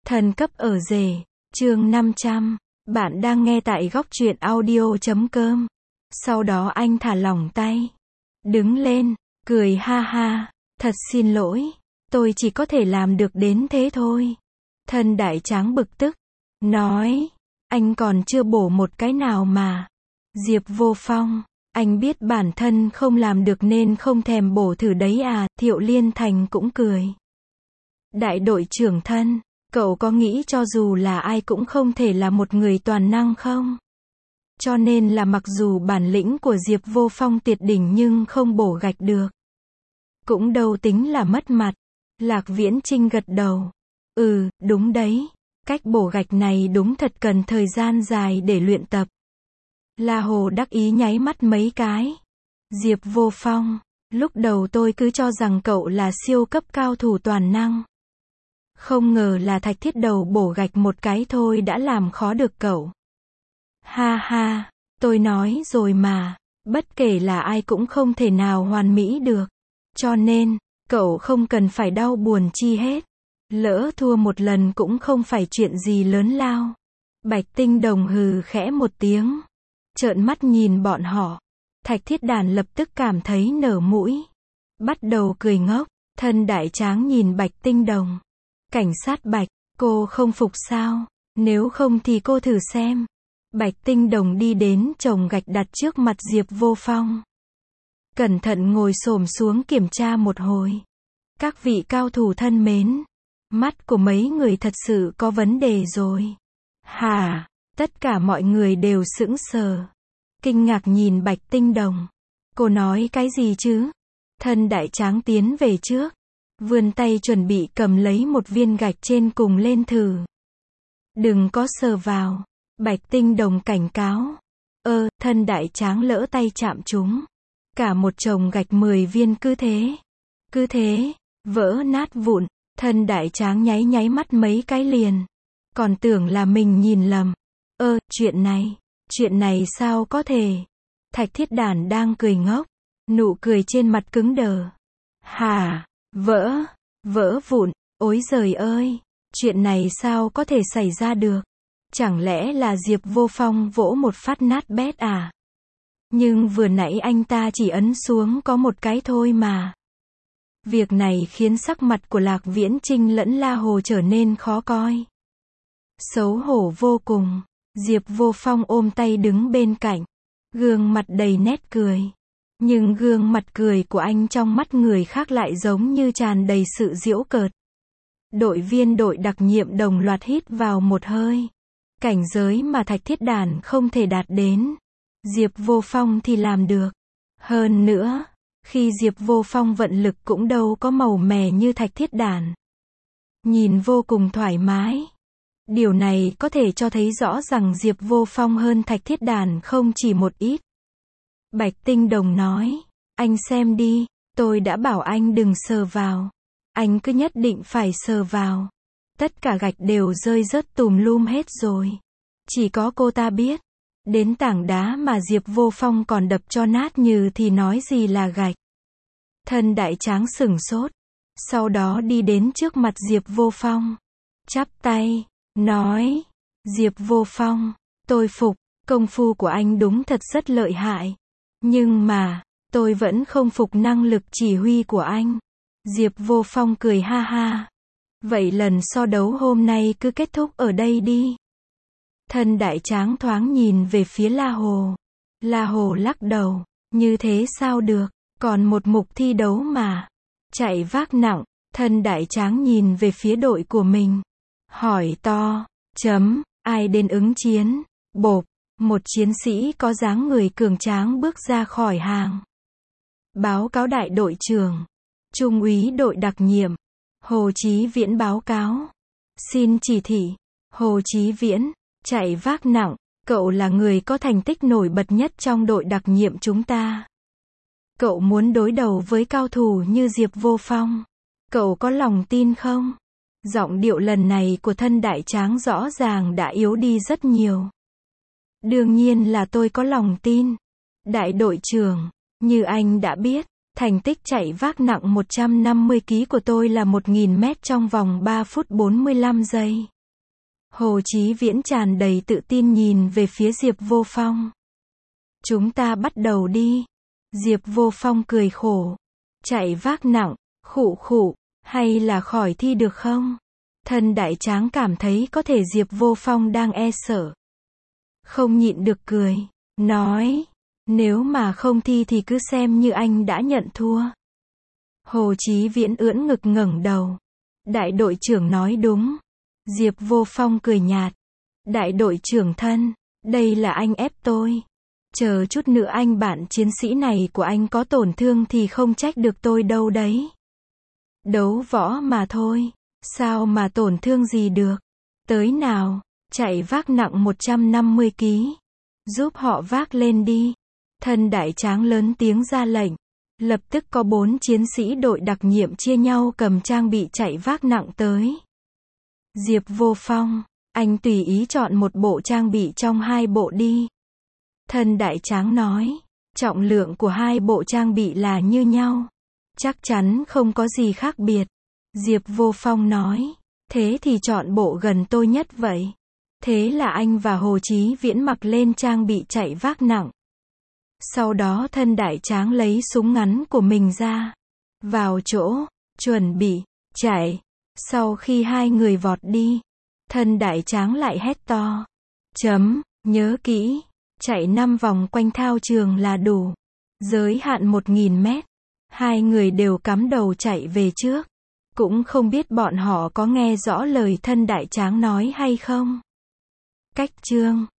Thần cấp ở rể, chương 500. Bạn đang nghe tại góc truyện audio.com. Sau đó anh thả lỏng tay. Đứng lên, cười ha ha. Thật xin lỗi, tôi chỉ có thể làm được đến thế thôi. Thân đại tráng bực tức. Nói, anh còn chưa bổ một cái nào mà. Diệp Vô Phong, anh biết bản thân không làm được nên không thèm bổ thử đấy à. Thiệu Liên Thành cũng cười. Đại đội trưởng thân, cậu có nghĩ cho dù là ai cũng không thể là một người toàn năng không? Cho nên là mặc dù bản lĩnh của Diệp Vô Phong tuyệt đỉnh nhưng không bổ gạch được. Cũng đâu tính là mất mặt. Lạc Viễn Trinh gật đầu. Đúng đấy. Cách bổ gạch này đúng thật cần thời gian dài để luyện tập. La Hồ đắc ý nháy mắt mấy cái. Diệp Vô Phong, lúc đầu tôi cứ cho rằng cậu là siêu cấp cao thủ toàn năng. Không ngờ là Thạch Thiết Đầu bổ gạch một cái thôi đã làm khó được cậu. Ha ha, tôi nói rồi mà, bất kể là ai cũng không thể nào hoàn mỹ được. Cho nên, cậu không cần phải đau buồn chi hết. Lỡ thua một lần cũng không phải chuyện gì lớn lao. Bạch Tinh Đồng hừ khẽ một tiếng. Trợn mắt nhìn bọn họ. Thạch Thiết Đàn lập tức cảm thấy nở mũi. Bắt đầu cười ngốc. Thân đại tráng nhìn Bạch Tinh Đồng. Cảnh sát Bạch, cô không phục sao? Nếu không thì cô thử xem. Bạch Tinh Đồng đi đến chồng gạch đặt trước mặt Diệp Vô Phong. Cẩn thận ngồi xổm xuống kiểm tra một hồi. Các vị cao thủ thân mến, mắt của mấy người thật sự có vấn đề rồi. Hả? Tất cả mọi người đều sững sờ. Kinh ngạc nhìn Bạch Tinh Đồng. Cô nói cái gì chứ? Thân đại tráng tiến về trước. Vươn tay chuẩn bị cầm lấy một viên gạch trên cùng lên thử. Đừng có sờ vào. Bạch Tinh Đồng cảnh cáo. Thân đại tráng lỡ tay chạm chúng. Cả một chồng gạch 10 viên cứ thế, vỡ nát vụn. Thân đại tráng nháy mắt mấy cái liền. Còn tưởng là mình nhìn lầm. Chuyện này sao có thể? Thạch Thiết Đàn đang cười ngốc. Nụ cười trên mặt cứng đờ. Hả? Vỡ vụn, ối giời ơi, chuyện này sao có thể xảy ra được? Chẳng lẽ là Diệp Vô Phong vỗ một phát nát bét à? Nhưng vừa nãy anh ta chỉ ấn xuống có một cái thôi mà. Việc này khiến sắc mặt của Lạc Viễn Trinh lẫn La Hồ trở nên khó coi. Xấu hổ vô cùng, Diệp Vô Phong ôm tay đứng bên cạnh, gương mặt đầy nét cười. Nhưng gương mặt cười của anh trong mắt người khác lại giống như tràn đầy sự giễu cợt. Đội viên đội đặc nhiệm đồng loạt hít vào một hơi. Cảnh giới mà Thạch Thiết Đàn không thể đạt đến, Diệp Vô Phong thì làm được. Hơn nữa, khi Diệp Vô Phong vận lực cũng đâu có màu mè như Thạch Thiết Đàn. Nhìn vô cùng thoải mái. Điều này có thể cho thấy rõ rằng Diệp Vô Phong hơn Thạch Thiết Đàn không chỉ một ít. Bạch Tinh Đồng nói, anh xem đi, tôi đã bảo anh đừng sờ vào. Anh cứ nhất định phải sờ vào. Tất cả gạch đều rơi rớt tùm lum hết rồi. Chỉ có cô ta biết. Đến tảng đá mà Diệp Vô Phong còn đập cho nát như thì nói gì là gạch. Thân đại tráng sửng sốt. Sau đó đi đến trước mặt Diệp Vô Phong. Chắp tay, nói, Diệp Vô Phong, tôi phục, công phu của anh đúng thật rất lợi hại. Nhưng mà, tôi vẫn không phục năng lực chỉ huy của anh. Diệp Vô Phong cười ha ha. Vậy lần so đấu hôm nay cứ kết thúc ở đây đi. Thân đại tráng thoáng nhìn về phía La Hồ. La Hồ lắc đầu. Như thế sao được, còn một mục thi đấu mà. Chạy vác nặng. Thân đại tráng nhìn về phía đội của mình. Hỏi to. Ai đến ứng chiến? Bộp. Một chiến sĩ có dáng người cường tráng bước ra khỏi hàng. Báo cáo đại đội trưởng. Trung úy đội đặc nhiệm. Hồ Chí Viễn báo cáo. Xin chỉ thị. Hồ Chí Viễn, chạy vác nặng, cậu là người có thành tích nổi bật nhất trong đội đặc nhiệm chúng ta. Cậu muốn đối đầu với cao thủ như Diệp Vô Phong. Cậu có lòng tin không? Giọng điệu lần này của thân đại tráng rõ ràng đã yếu đi rất nhiều. Đương nhiên là tôi có lòng tin. Đại đội trưởng, như anh đã biết, thành tích chạy vác nặng 150 kg của tôi là 1000 mét trong vòng 3 phút 45 giây. Hồ Chí Viễn tràn đầy tự tin nhìn về phía Diệp Vô Phong. Chúng ta bắt đầu đi. Diệp Vô Phong cười khổ. Chạy vác nặng, khụ khụ, hay là khỏi thi được không? Thân đại tráng cảm thấy có thể Diệp Vô Phong đang e sợ. Không nhịn được cười, nói, nếu mà không thi thì cứ xem như anh đã nhận thua. Hồ Chí Viễn ưỡn ngực ngẩng đầu. Đại đội trưởng nói đúng. Diệp Vô Phong cười nhạt. Đại đội trưởng thân, đây là anh ép tôi. Chờ chút nữa anh bạn chiến sĩ này của anh có tổn thương thì không trách được tôi đâu đấy. Đấu võ mà thôi, sao mà tổn thương gì được. Tới nào, chạy vác nặng 150 kg. Giúp họ vác lên đi. Thân đại tráng lớn tiếng ra lệnh. Lập tức có 4 chiến sĩ đội đặc nhiệm chia nhau cầm trang bị chạy vác nặng tới. Diệp Vô Phong, anh tùy ý chọn một bộ trang bị trong 2 bộ đi. Thân đại tráng nói, trọng lượng của 2 bộ trang bị là như nhau. Chắc chắn không có gì khác biệt. Diệp Vô Phong nói, thế thì chọn bộ gần tôi nhất vậy. Thế là anh và Hồ Chí Viễn mặc lên trang bị chạy vác nặng. Sau đó thân đại tráng lấy súng ngắn của mình ra. Vào chỗ, chuẩn bị, chạy. Sau khi 2 người vọt đi, thân đại tráng lại hét to. Nhớ kỹ, chạy 5 vòng quanh thao trường là đủ. Giới hạn 1000 mét. 2 người đều cắm đầu chạy về trước. Cũng không biết bọn họ có nghe rõ lời thân đại tráng nói hay không. Cách chương